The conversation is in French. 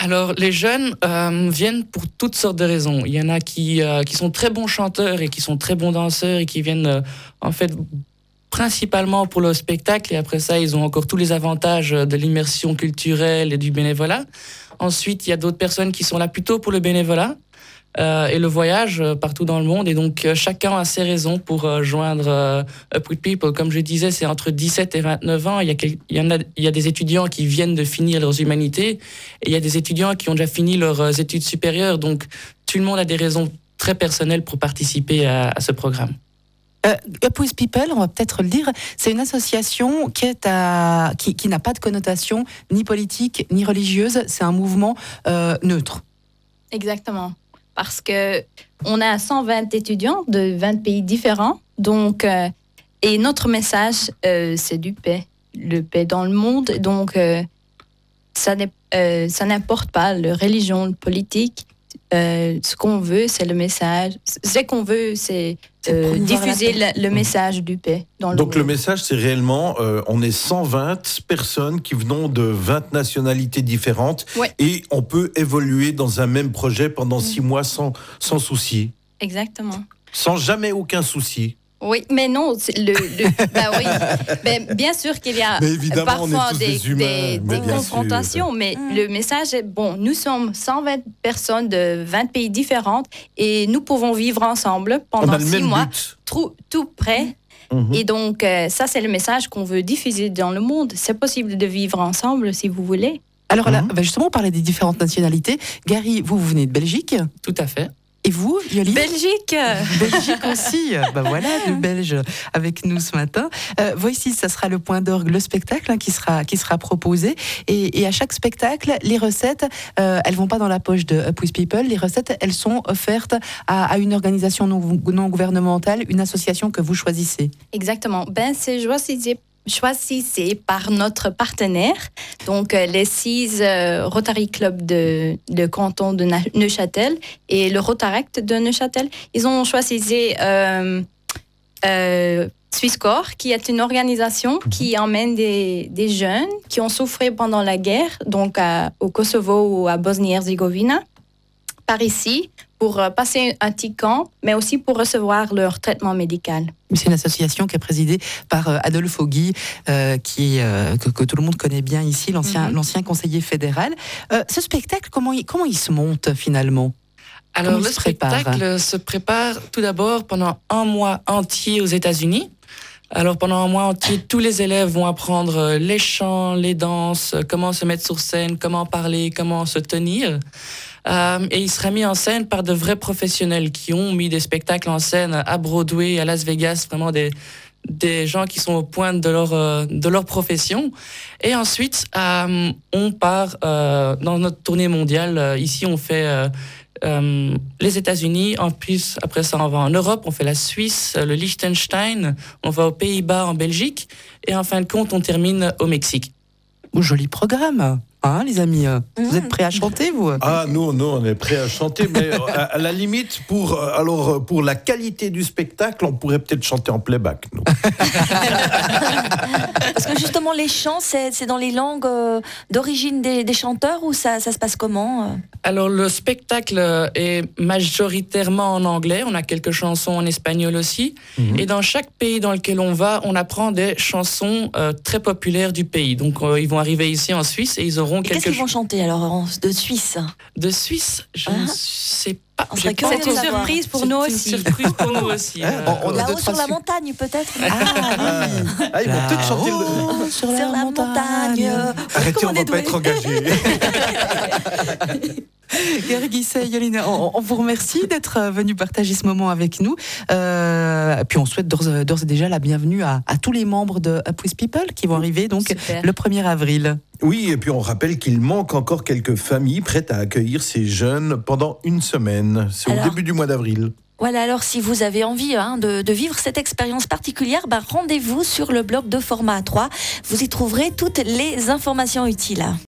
Alors, les jeunes viennent pour toutes sortes de raisons. Il y en a qui sont très bons chanteurs et qui sont très bons danseurs et qui viennent, en fait, principalement pour le spectacle. Et après ça, ils ont encore tous les avantages de l'immersion culturelle et du bénévolat. Ensuite, il y a d'autres personnes qui sont là plutôt pour le bénévolat et le voyage partout dans le monde. Et donc, chacun a ses raisons pour joindre Up With People. Comme je disais, c'est entre 17 et 29 ans. Il y a des étudiants qui viennent de finir leurs humanités et il y a des étudiants qui ont déjà fini leurs études supérieures. Donc, tout le monde a des raisons très personnelles pour participer à ce programme. Up With People, on va peut-être le dire, c'est une association qui n'a pas de connotation ni politique ni religieuse. C'est un mouvement neutre. Exactement. Parce qu'on a 120 étudiants de 20 pays différents. Donc, et notre message, c'est du paix. Le paix dans le monde. Donc, ça n'importe pas la religion, la politique. Ce qu'on veut, c'est le message. Ce qu'on veut, c'est diffuser le message du paix dans le monde. Donc le message, c'est réellement, on est 120 personnes qui venons de 20 nationalités différentes, ouais. Et on peut évoluer dans un même projet pendant 6 mois sans souci. Exactement. Sans jamais aucun souci. Oui, mais non, bah oui. Mais bien sûr qu'il y a parfois des confrontations, mais le message est bon. Nous sommes 120 personnes de 20 pays différents et nous pouvons vivre ensemble pendant 6 mois, tout près. Et donc, ça, c'est le message qu'on veut diffuser dans le monde. C'est possible de vivre ensemble si vous voulez. Alors là, justement, on parlait des différentes nationalités. Gary, vous venez de Belgique ? Tout à fait. Et vous, Yoli ? Belgique aussi. Voilà, le Belge avec nous ce matin. Voici, ça sera le point d'orgue, le spectacle qui sera proposé. Et à chaque spectacle, les recettes, elles vont pas dans la poche de Up With People. Les recettes, elles sont offertes à une organisation non gouvernementale, une association que vous choisissez. Exactement. C'est choisissez par notre partenaire, donc les 6 Rotary Club de canton de Neuchâtel et le Rotaract de Neuchâtel. Ils ont choisi Swisscore, qui est une organisation qui emmène des jeunes qui ont souffert pendant la guerre, donc au Kosovo ou à Bosnie-Herzégovine, par ici, pour passer un petit camp, mais aussi pour recevoir leur traitement médical. C'est une association qui est présidée par Adolphe Auguy, que tout le monde connaît bien ici, l'ancien conseiller fédéral. Ce spectacle, comment il se monte finalement ? Alors le spectacle se prépare tout d'abord pendant un mois entier aux États-Unis. Alors pendant un mois entier, tous les élèves vont apprendre les chants, les danses, comment se mettre sur scène, comment parler, comment se tenir. Et il sera mis en scène par de vrais professionnels qui ont mis des spectacles en scène à Broadway, à Las Vegas, vraiment des gens qui sont au point de leur profession. Et ensuite, on part dans notre tournée mondiale. Ici, on fait les États-Unis. En plus, après ça, on va en Europe. On fait la Suisse, le Liechtenstein. On va aux Pays-Bas, en Belgique. Et en fin de compte, on termine au Mexique. Joli programme. Hein, les amis, vous êtes prêts à chanter, vous ? Ah, nous, on est prêts à chanter, mais à la limite, pour la qualité du spectacle, on pourrait peut-être chanter en playback, nous. Parce que justement, les chants, c'est dans les langues d'origine des chanteurs, ou ça se passe comment ? Alors, le spectacle est majoritairement en anglais. On a quelques chansons en espagnol aussi. Et dans chaque pays dans lequel on va, on apprend des chansons très populaires du pays. Donc, ils vont arriver ici en Suisse et ils auront qu'est-ce qu'ils vont chanter alors de Suisse ? De Suisse, je ne sais pas. C'est une surprise pour nous aussi. C'est une surprise pour nous aussi. Là-haut sur la montagne, peut-être. Ils vont peut-être chanter sur la montagne. Arrêtez, on ne va pas être engagés. Gary Guisset, Yoline, on vous remercie d'être venu partager ce moment avec nous. Puis on souhaite d'ores et déjà la bienvenue à tous les membres de Up With People qui vont arriver donc le 1er avril. Oui, et puis on rappelle qu'il manque encore quelques familles prêtes à accueillir ces jeunes pendant une semaine. C'est au début du mois d'avril. Voilà, alors si vous avez envie de vivre cette expérience particulière, rendez-vous sur le blog de Format 3. Vous y trouverez toutes les informations utiles.